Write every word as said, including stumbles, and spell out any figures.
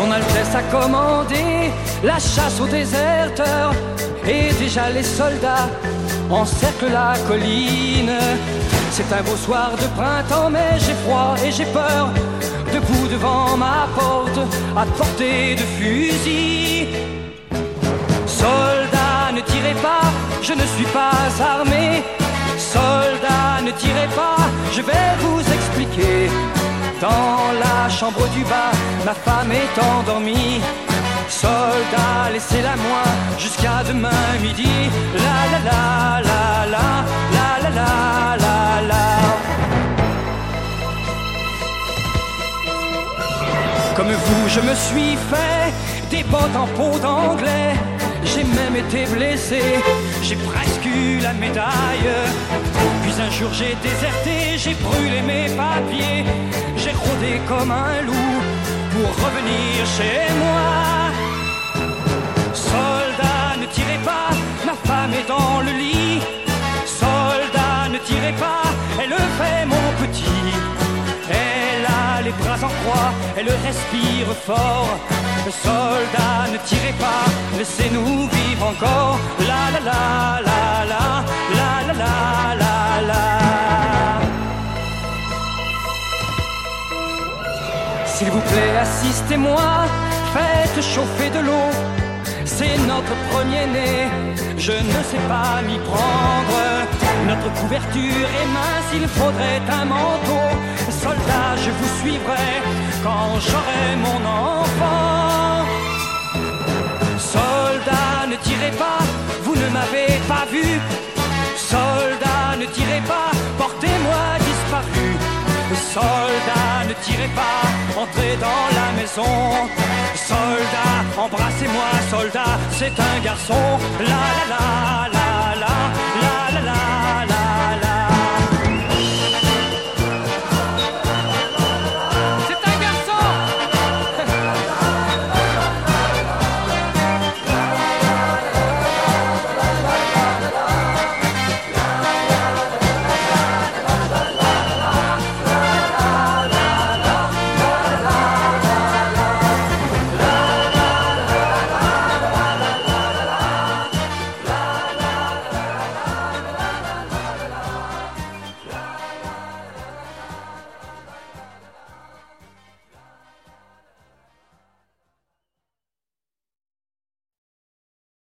Son Altesse a commandé la chasse aux déserteurs, et déjà les soldats encerclent la colline. C'est un beau soir de printemps, mais j'ai froid et j'ai peur, debout devant ma porte, à portée de fusil. Soldats, ne tirez pas, je ne suis pas armé. Soldats, ne tirez pas, je vais vous expliquer. Dans la chambre du bas, ma femme est endormie. Soldats, laissez-la moi jusqu'à demain midi. La la la la la, la la la la la. Comme vous, je me suis fait des bottes en peau d'anglais. J'ai même été blessé, j'ai presque eu la médaille. Puis un jour j'ai déserté, j'ai brûlé mes papiers. J'ai rôdé comme un loup pour revenir chez moi. Soldats, ne tirez pas, ma femme est dans le lit. Soldats, ne tirez pas, elle fait mon petit. Elle a les bras en croix, elle respire fort. Soldats, ne tirez pas, laissez-nous vivre encore. La la la la la, la la la la la. S'il vous plaît, assistez-moi, faites chauffer de l'eau. C'est notre premier-né, je ne sais pas m'y prendre. Notre couverture est mince, il faudrait un manteau. Soldats, je vous suivrai quand j'aurai mon enfant. Soldats, ne tirez pas, vous ne m'avez pas vu. Soldats, ne tirez pas, portez-moi disparu. Soldats, ne tirez pas, entrez dans la maison. Soldats, embrassez-moi, soldats, c'est un garçon. La la la.